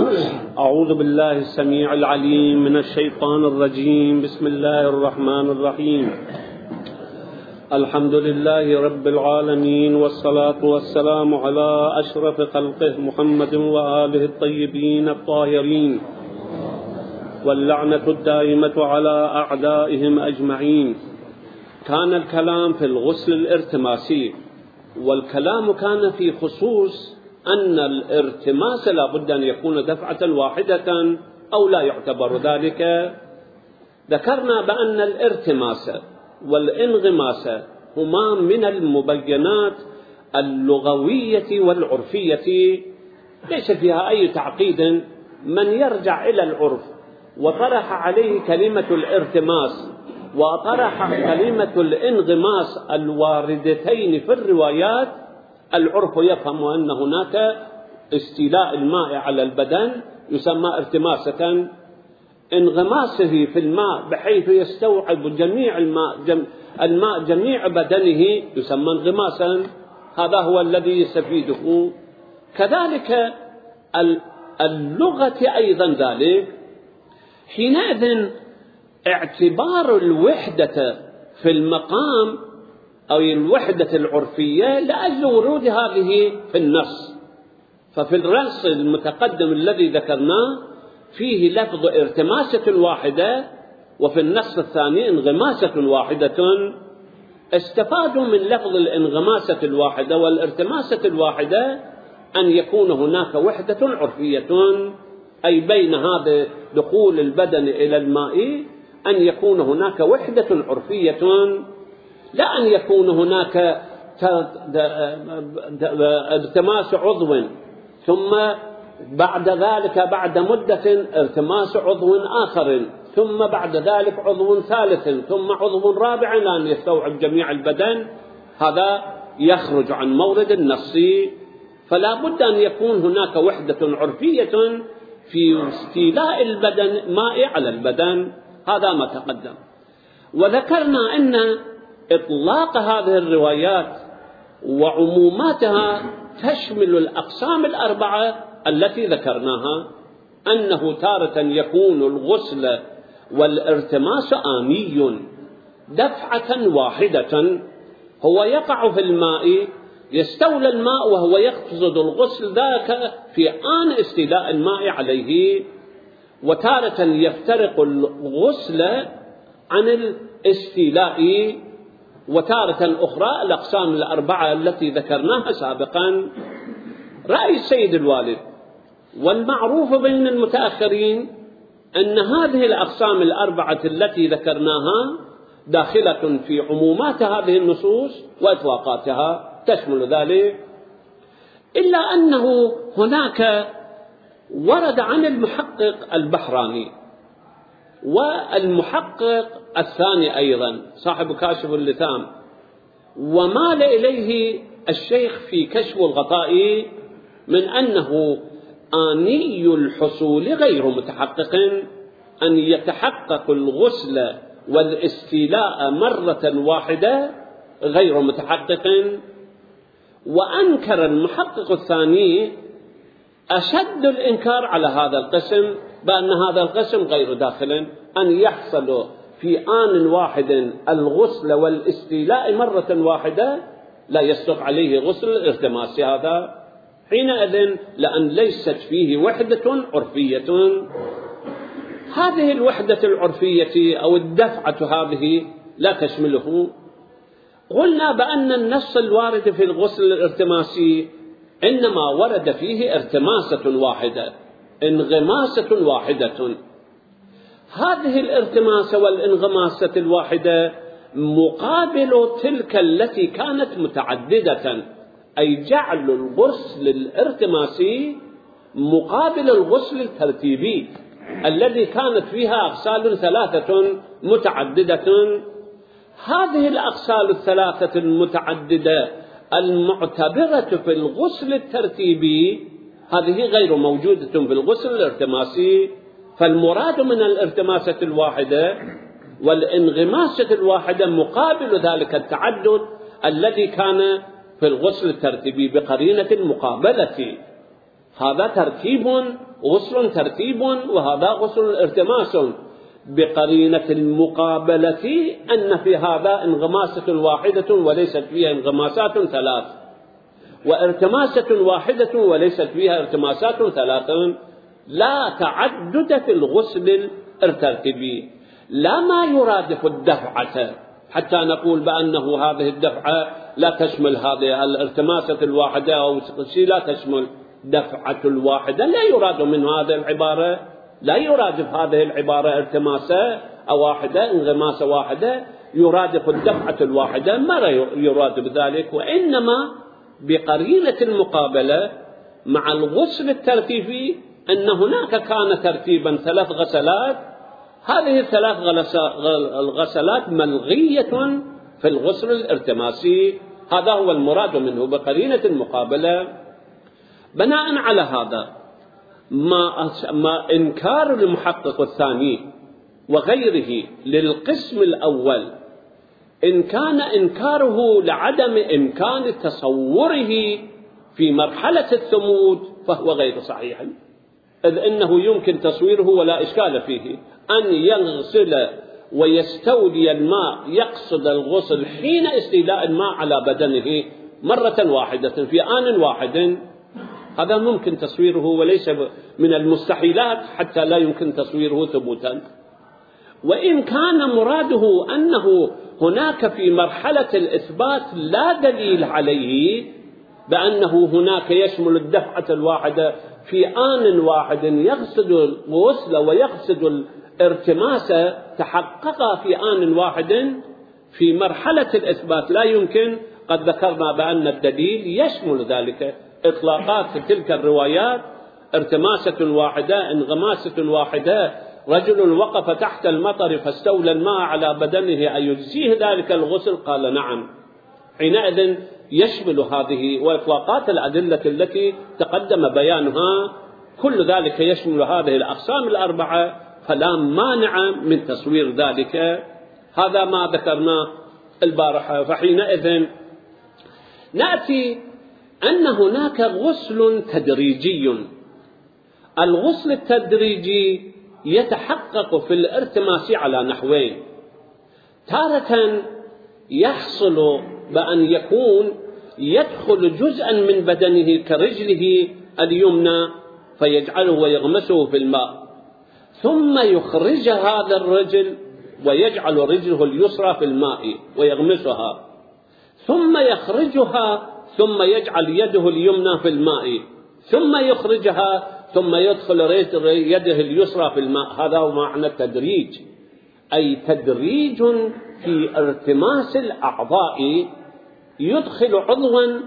أعوذ بالله السميع العليم من الشيطان الرجيم. بسم الله الرحمن الرحيم. الحمد لله رب العالمين، والصلاة والسلام على أشرف خلقه محمد وآله الطيبين الطاهرين، واللعنة الدائمة على أعدائهم أجمعين. كان الكلام في الغسل الارتماسي، والكلام كان في خصوص أن الارتماس لا بد أن يكون دفعة واحدة أو لا يعتبر ذلك. ذكرنا بأن الارتماس والانغماس هما من المبينات اللغوية والعرفية، ليس فيها أي تعقيد. من يرجع إلى العرف وطرح عليه كلمة الارتماس وطرح كلمة الانغماس الواردتين في الروايات، العرف يفهم أن هناك استيلاء الماء على البدن يسمى ارتماسة، انغماسه في الماء بحيث يستوعب جميع الماء جميع بدنه يسمى انغماسا. هذا هو الذي يستفيده. كذلك اللغة أيضا ذلك. حينئذ اعتبار الوحدة في المقام أو الوحدة العرفية لأجل ورود هذه في النص. ففي النص المتقدم الذي ذكرناه فيه لفظ ارتماسة واحدة، وفي النص الثاني انغماسة واحدة. استفادوا من لفظ الانغماسة الواحدة والارتماسة الواحدة أن يكون هناك وحدة عرفية، أي بين هذا دخول البدن إلى الماء أن يكون هناك وحدة عرفية، لا أن يكون هناك التماس عضو ثم بعد ذلك بعد مدة التماس عضو آخر، ثم بعد ذلك عضو ثالث، ثم عضو رابع، لأن يستوعب جميع البدن. هذا يخرج عن مورد النص. فلا بد أن يكون هناك وحدة عرفية في استيلاء البدن ماء على البدن. هذا ما تقدم. وذكرنا أن إطلاق هذه الروايات وعموماتها تشمل الأقسام الأربعة التي ذكرناها، أنه تارة يكون الغسل والارتماس آني دفعة واحدة، هو يقع في الماء يستولى الماء وهو يقصد الغسل ذاك في آن استيلاء الماء عليه. وتارة يفترق الغسل عن الاستيلاء، وتارة أخرى الأقسام الأربعة التي ذكرناها سابقا. رأي السيد الوالد والمعروف بين المتأخرين أن هذه الأقسام الأربعة التي ذكرناها داخلة في عمومات هذه النصوص وإطلاقاتها تشمل ذلك، إلا أنه هناك ورد عن المحقق البحراني والمحقق الثاني أيضا صاحب كاشف اللثام، ومال إليه الشيخ في كشف الغطاء من أنه آني الحصول غير متحقق، أن يتحقق الغسل والاستيلاء مرة واحدة غير متحقق. وأنكر المحقق الثاني أشد الإنكار على هذا القسم، بأن هذا القسم غير داخل، أن يحصل في آن واحد الغسل والاستيلاء مرة واحدة لا يصدق عليه غسل الارتماس هذا حينئذ، لأن ليست فيه وحدة عرفية. هذه الوحدة العرفية أو الدفعة هذه لا تشمله. قلنا بأن النص الوارد في الغسل الارتماسي إنما ورد فيه ارتماسة واحدة، انغماسة واحدة. هذه الارتماسة والانغماسة الواحدة مقابل تلك التي كانت متعددة، أي جعل الغسل الارتماسي مقابل الغسل الترتيبي الذي كانت فيها أغسال ثلاثة متعددة. هذه الأغسال الثلاثة المتعددة المعتبرة في الغسل الترتيبي هذه غير موجودة في الغسل الارتماسي. فالمراد من الارتماسة الواحدة والانغماسة الواحدة مقابل ذلك التعدد الذي كان في الغسل الترتيبي بقرينة المقابلة. هذا ترتيب غسل ترتيب وهذا غسل ارتماس، بقرينة المقابلة أن في هذا انغماسة واحدة وليست فيها انغماسات ثلاث، وارتماسة واحدة وليست فيها ارتماسات ثلاث، لا تعدد في الغسل الترتيبي، لا ما يرادف الدفعة حتى نقول بأنه هذه الدفعة لا تشمل هذه الارتماسة الواحدة أو شيء لا تشمل دفعة الواحدة، لا يراد من هذه العبارة، لا يرادف هذه العبارة ارتماسة واحدة انغماسة واحدة، يرادف الدفعة الواحدة، ما يراد بذلك، وإنما بقرينة المقابلة مع الغسل الترتيبي أن هناك كان ترتيبا 3 غسلات، هذه ال3 الغسلات ملغية في الغسل الارتماسي، هذا هو المراد منه بقرينة المقابلة. بناء على هذا ما إنكار المحقق الثاني وغيره للقسم الأول إن كان إنكاره لعدم إمكان تصوره في مرحلة الثمود فهو غير صحيح، إذ إنه يمكن تصويره ولا إشكال فيه، أن يغسل ويستولي الماء، يقصد الغسل حين استيلاء الماء على بدنه مرة واحدة في آن واحد، هذا ممكن تصويره وليس من المستحيلات حتى لا يمكن تصويره ثبوتا. وإن كان مراده أنه هناك في مرحلة الإثبات لا دليل عليه بأنه هناك يشمل الدفعة الواحدة في آن واحد، يقصد الغسل ويقصد الارتماس تحقق في آن واحد في مرحلة الإثبات لا يمكن، قد ذكرنا بأن الدليل يشمل ذلك، إطلاقات تلك الروايات ارتماسة واحدة انغماسة واحدة، رجل وقف تحت المطر فاستولى الماء على بدنه أيجزيه ذلك الغسل؟ قال نعم، حينئذ يشمل هذه وإطلاقات الأدلة التي تقدم بيانها، كل ذلك يشمل هذه الأقسام الأربعة، فلا مانع من تصوير ذلك، هذا ما ذكرناه البارحة. فحينئذ نأتي أن هناك غسل تدريجي، الغسل التدريجي يتحقق في الارتماس على نحوين، تارة يحصل بأن يكون يدخل جزءا من بدنه كرجله اليمنى فيجعله ويغمسه في الماء، ثم يخرج هذا الرجل ويجعل رجله اليسرى في الماء ويغمسها، ثم يخرجها ثم يجعل يده اليمنى في الماء، ثم يخرجها ثم يدخل يده اليسرى في الماء، هذا هو معنى التدريج، أي تدريج في ارتماس الأعضاء، يدخل عضوا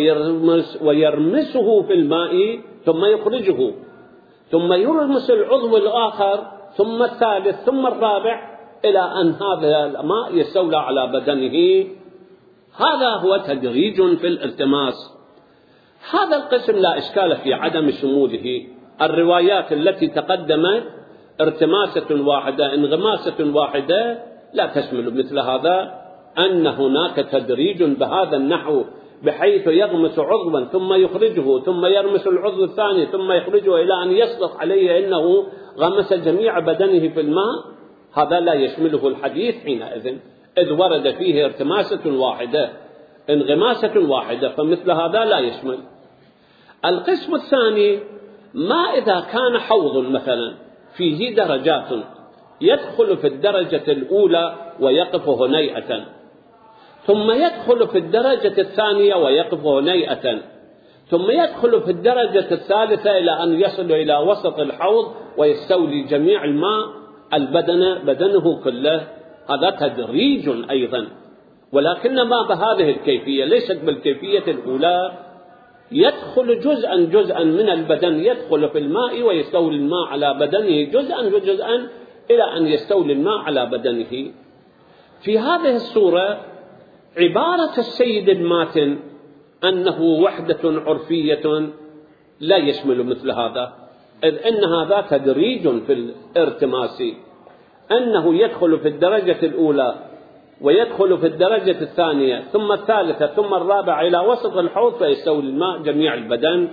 ويرمسه في الماء ثم يخرجه، ثم يرمس العضو الآخر ثم الثالث ثم الرابع إلى أن هذا الماء يستولى على بدنه، هذا هو تدريج في الالتماس. هذا القسم لا إشكال في عدم شموله، الروايات التي تقدمت ارتماسة واحدة انغماسة واحدة لا تشمل مثل هذا، أن هناك تدريج بهذا النحو بحيث يغمس عضوا ثم يخرجه ثم يرمس العضو الثاني ثم يخرجه إلى أن يصدق عليه أنه غمس جميع بدنه في الماء، هذا لا يشمله الحديث حينئذ، إذ ورد فيه ارتماسة واحدة انغماسة واحدة، فمثل هذا لا يشمل. القسم الثاني ما إذا كان حوض مثلا فيه درجات، يدخل في الدرجة الأولى ويقف هنيئة، ثم يدخل في الدرجة الثانية ويقف هنيئة، ثم يدخل في الدرجة الثالثة إلى أن يصل إلى وسط الحوض ويستولي جميع الماء بدنه كله، هذا تدريج أيضا، ولكن ما بهذه الكيفية، ليست بالكيفية الأولى، يدخل جزءا من البدن يدخل في الماء ويستولي الماء على بدنه جزءا إلى أن يستولي الماء على بدنه. في هذه الصورة عبارة السيد الماتن أنه وحدة عرفية لا يشمل مثل هذا، إذ إن هذا تدريج في الارتماس، أنه يدخل في الدرجة الأولى ويدخل في الدرجة الثانية ثم الثالثة ثم الرابعة إلى وسط الحوض فيستولي الماء جميع البدن،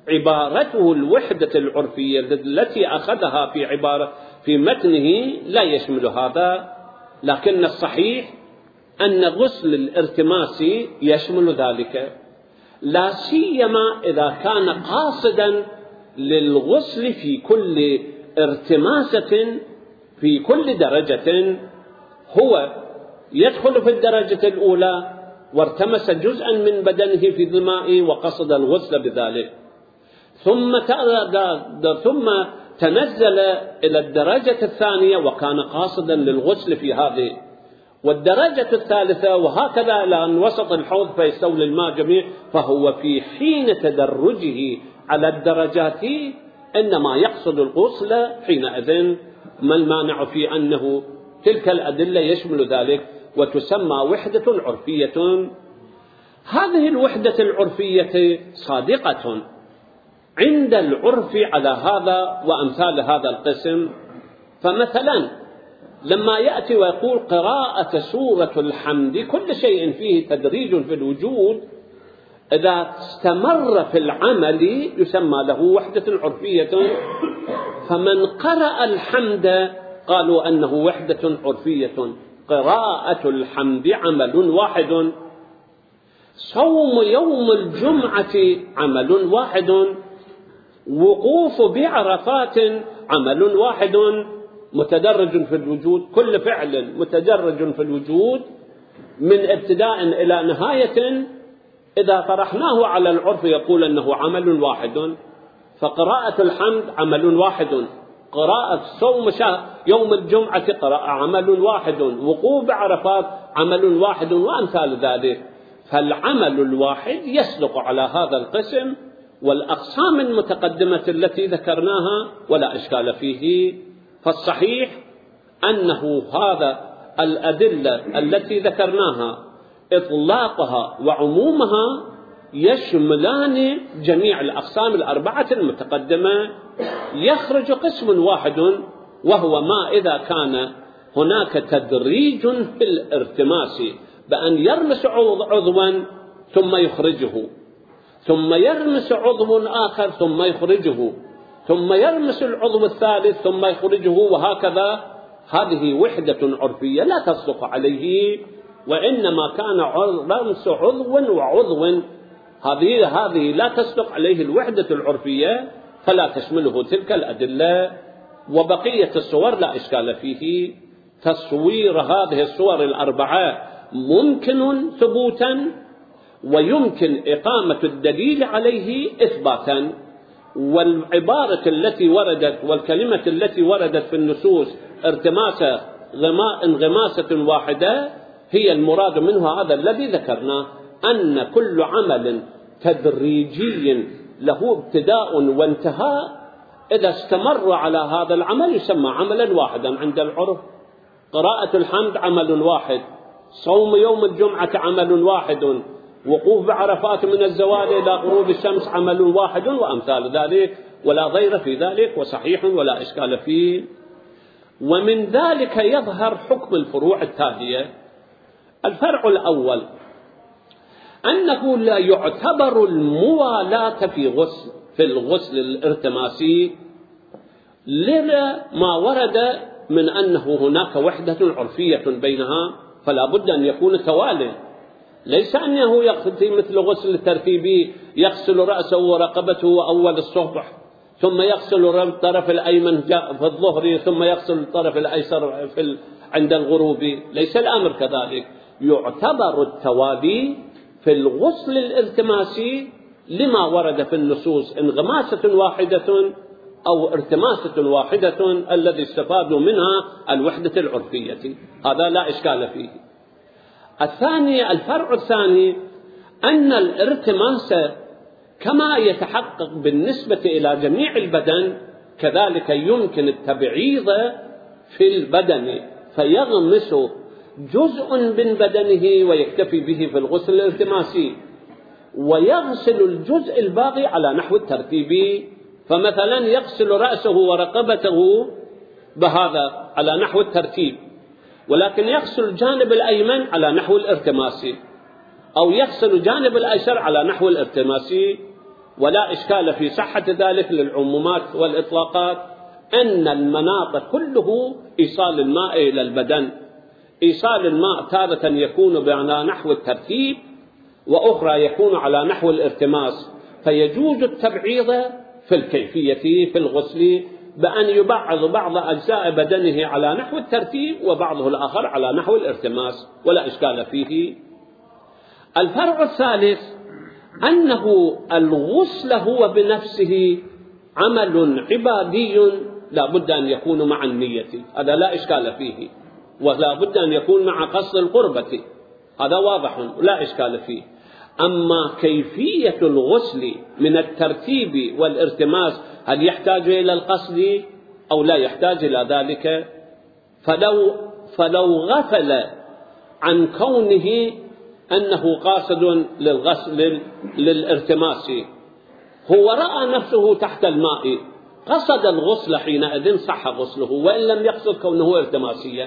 عبارته الوحدة العرفية التي أخذها في متنه لا يشمل هذا، لكن الصحيح أن غسل الارتماس يشمل ذلك، لا سيما إذا كان قاصدا للغسل في كل ارتماسة في كل درجة. هو يدخل في الدرجة الأولى وارتمس جزءا من بدنه في الماء وقصد الغسل بذلك، ثم تنزل إلى الدرجة الثانية وكان قاصدا للغسل في هذه، والدرجة الثالثة وهكذا إلى أن وسط الحوض فيستولي الماء جميع. فهو في حين تدرجه على الدرجات إنما يقصد الغسل حينئذ. ما المانع في أنه تلك الأدلة يشمل ذلك وتسمى وحدة عرفية؟ هذه الوحدة العرفية صادقة عند العرف على هذا وأمثال هذا القسم. فمثلا لما يأتي ويقول قراءة سورة الحمد كل شيء فيه تدريج في الوجود، إذا استمر في العمل يسمى له وحدة عرفية. فمن قرأ الحمد قالوا أنه وحدة عرفية، قراءة الحمد عمل واحد، صوم يوم الجمعة عمل واحد، وقوف بعرفات عمل واحد متدرج في الوجود. كل فعل متدرج في الوجود من ابتداء إلى نهاية إذا طرحناه على العرف يقول أنه عمل واحد. فقراءة الحمد عمل واحد، قراءة صوم يوم الجمعة قراءة عمل واحد، وقوف بعرفات عمل واحد، وأمثال ذلك. فالعمل الواحد يصدق على هذا القسم والأقسام المتقدمة التي ذكرناها ولا إشكال فيه. فالصحيح أنه هذا الأدلة التي ذكرناها إطلاقها وعمومها يشملان جميع الأقسام الأربعة المتقدمة. يخرج قسم واحد وهو ما إذا كان هناك تدريج في الارتماس بأن يرمس عضوا ثم يخرجه، ثم يرمس عضو آخر ثم يخرجه، ثم يرمس العضو الثالث ثم يخرجه، وهكذا. هذه وحدة عرفية لا تصدق عليه، وإنما كان رمس عضو وعضو، هذه لا تصدق عليه الوحدة العرفية، فلا تشمله تلك الأدلة. وبقية الصور لا إشكال فيه. تصوير هذه الصور الأربعة ممكن ثبوتا، ويمكن إقامة الدليل عليه إثباتا. والعبارة التي وردت والكلمة التي وردت في النصوص انغماسة واحدة هي المراد منها هذا الذي ذكرناه، أن كل عمل تدريجي له ابتداء وانتهاء إذا استمر على هذا العمل يسمى عملا واحدا عند العرف. قراءة الحمد عمل واحد، صوم يوم الجمعة عمل واحد، وقوف بعرفات من الزوال إلى غروب الشمس عمل واحد، وأمثال ذلك، ولا ضير في ذلك وصحيح ولا إشكال فيه. ومن ذلك يظهر حكم الفروع التالية. الفرع الأول أنه لا يعتبر الموالاة في الغسل الارتماسي لما ورد من أنه هناك وحدة عرفية بينها، فلا بد أن يكون توالي. ليس أنه يقضي مثل غسل الترتيبي يغسل رأسه ورقبته أول الصبح، ثم يغسل الطرف الأيمن في الظهر، ثم يغسل الطرف الأيسر عند الغروب. ليس الأمر كذلك. يعتبر التوالي في الغسل الالتماسي لما ورد في النصوص انغماسة واحدة أو ارتماسة واحدة الذي استفادوا منها الوحدة العرفية. هذا لا إشكال فيه. الفرع الثاني أن الارتماس كما يتحقق بالنسبة إلى جميع البدن كذلك يمكن التبعيض في البدن، فيغمس جزء من بدنه ويكتفي به في الغسل الالتماسي، ويغسل الجزء الباقي على نحو الترتيبي. فمثلا يغسل رأسه ورقبته بهذا على نحو الترتيب، ولكن يغسل الجانب الأيمن على نحو الارتماسي، أو يغسل الجانب الأيسر على نحو الارتماسي، ولا إشكال في صحة ذلك للعمومات والإطلاقات، أن المناط كله إيصال الماء إلى البدن. إيصال الماء تارة يكون على نحو الترتيب، وأخرى يكون على نحو الارتماس، فيجوز التبعيض في الكيفية في الغسل بأن يبعض بعض أجزاء بدنه على نحو الترتيب وبعضه الآخر على نحو الارتماس، ولا إشكال فيه. الفرع الثالث أنه الغسل هو بنفسه عمل عبادي لا بد أن يكون مع النية، هذا لا إشكال فيه، ولا بد أن يكون مع قصد القربة، هذا واضح لا إشكال فيه. أما كيفية الغسل من الترتيب والارتماس هل يحتاج إلى القصد أو لا يحتاج إلى ذلك؟ فلو غفل عن كونه أنه قاصد للغسل للارتماس، هو رأى نفسه تحت الماء قصد الغسل، حينئذ صح غسله وإن لم يقصد كونه ارتماسيا.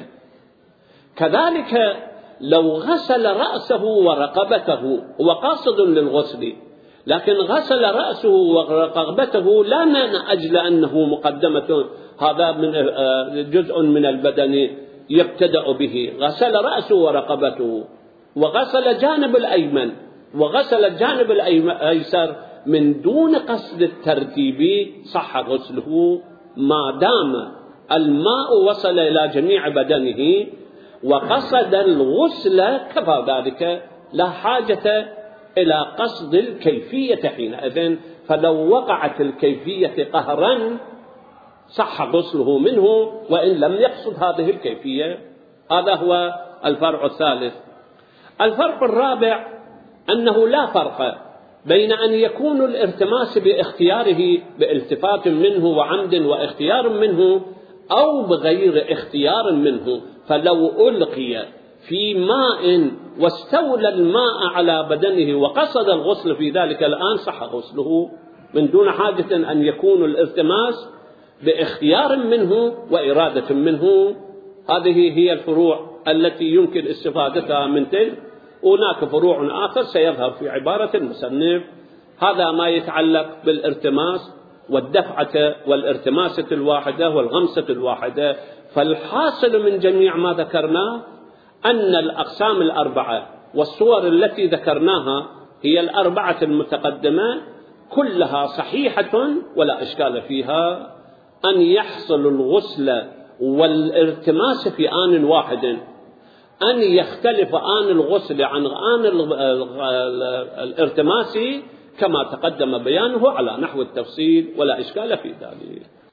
كذلك لو غسل رأسه ورقبته هو قاصد للغسل، لكن غسل رأسه ورقبته لا من أجل أنه مقدمة، هذا من جزء من البدن يبتدأ به، غسل رأسه ورقبته وغسل جانب الأيمن وغسل الجانب الأيسر من دون قصد الترتيب، صح غسله ما دام الماء وصل إلى جميع بدنه وقصد الغسل، كفى ذلك، لا حاجة إلى قصد الكيفية حينئذ. فلو وقعت الكيفية قهرا صح غسله منه وإن لم يقصد هذه الكيفية. هذا هو الفرع الثالث. الفرع الرابع أنه لا فرق بين أن يكون الارتماس باختياره بالتفات منه وعمد واختيار منه أو بغير اختيار منه. فلو ألقي في ماء واستولى الماء على بدنه وقصد الغسل في ذلك الآن صح غسله من دون حاجة أن يكون الالتماس باختيار منه وإرادة منه. هذه هي الفروع التي يمكن استفادتها من تلك. هناك فروع آخر سيظهر في عبارة المصنف. هذا ما يتعلق بالارتماس والدفعة والارتماسة الواحدة والغمسة الواحدة. فالحاصل من جميع ما ذكرناه أن الأقسام الأربعة والصور التي ذكرناها هي الأربعة المتقدمة كلها صحيحة ولا إشكال فيها. أن يحصل الغسل والارتماس في آن واحد، أن يختلف آن الغسل عن آن الارتماس كما تقدم بيانه على نحو التفصيل ولا إشكال في ذلك.